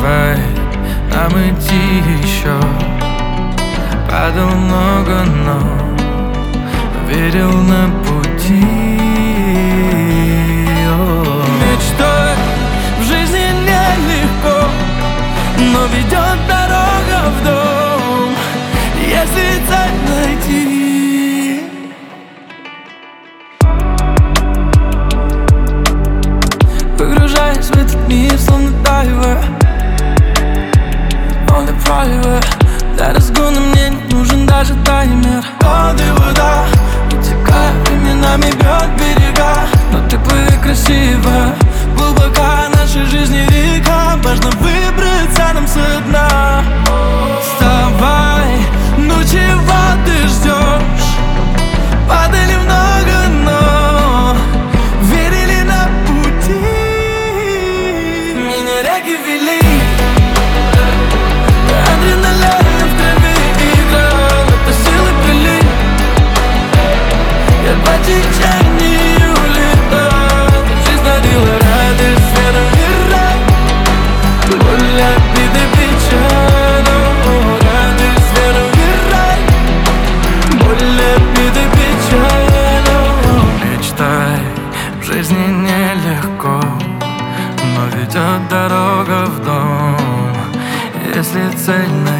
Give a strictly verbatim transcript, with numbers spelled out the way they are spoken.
давай нам идти еще. Падал много, но верил на пути. Мечтой в жизни нелегко, но ведет дорога в дом, если цель найти. Погружаясь в этот мир, словно дайвер, он и private. Для разгона мне не нужен даже таймер. Воды, вода, утекая, временами бьет берега. Но ты плыви красиво, глубока нашей жизни река. Важно выбраться нам со дна. Вставай, ну чего ты ждешь? Падали много, но верили на пути. Меня реки вели, адреналин в крови играл, это силы прилив. Я по течению улетал, жизнь дарила радость, веру и рай. Боль, обиды, печаль, радость, веру и рай. Боль, обиды, печаль. Мечтай, в жизни нелегко, но ведет дорога в дом, если цель найти.